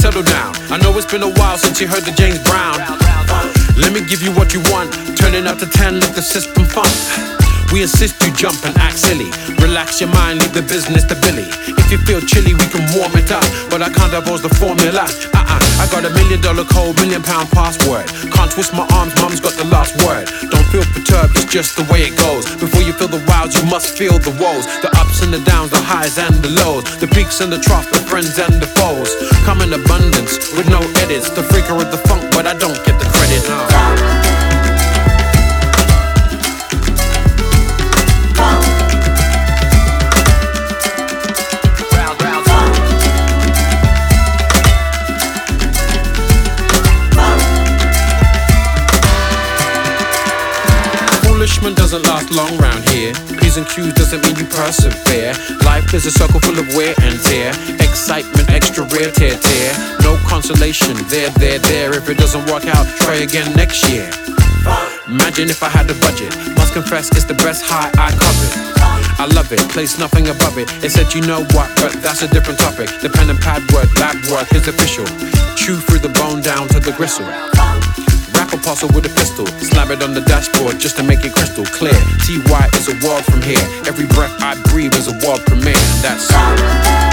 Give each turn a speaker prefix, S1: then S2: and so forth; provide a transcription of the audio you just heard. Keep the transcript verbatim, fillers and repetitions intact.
S1: settle down. I know it's been a while since you heard the James Brown. Let me give you what you want. Turning up to ten, let the system funk. We insist you jump and act silly. Relax your mind, leave the business to Billy. If you feel chilly, we can warm it up, but I can't divulge the formula. Uh-uh, I got a million dollar code, million pound password. Can't twist my arms, mom's got the last word. Don't feel perturbed, it's just the way it goes. Before you feel the wilds, you must feel the woes. The ups and the downs, the highs and the lows. The peaks and the troughs, the friends and the foes. Come in abundance, with no edits. The freaker of the funk, but I don't get the credit, no. Foolishman doesn't last long round here. P's and Q's doesn't mean you persevere. Life is a circle full of wear and tear. Excitement, extra rare, tear, tear. No consolation, there, there, there. If it doesn't work out, try again next year. Imagine if I had a budget. Must confess, it's the best high I covered. I love it, place nothing above it. It said you know what, but that's a different topic. The pen and pad work, lab work is official. Chew through the bone down to the gristle. Rap apostle with a pistol, slam it on the dashboard just to make it crystal clear. T Y is a world from here. Every breath I breathe is a world premiere. That's